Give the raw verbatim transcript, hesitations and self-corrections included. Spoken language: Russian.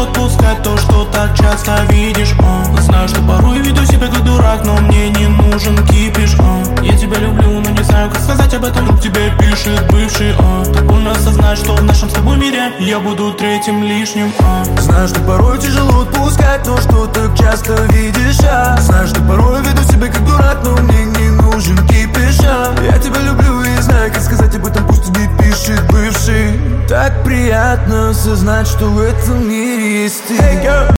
отпускать то, что так часто видишь. а. Знаю, что порой веду себя как дурак, но мне не нужен кипиш. а. Я тебя люблю, но не знаю, как сказать об этом. Вдруг тебе пишет бывший. а. Так больно осознать, что в нашем с тобой мире я буду третьим лишним. а. Знаю, что порой тяжело отпускать то, что так часто видишь. а. Знаю, что порой веду себя как дурак, но мне не нужен кипиш. а. Я тебя люблю и знаю, как сказать об этом. Пусть тебе пишет бывший. Так приятно осознать, что в этом мире есть ты. Hey, girl.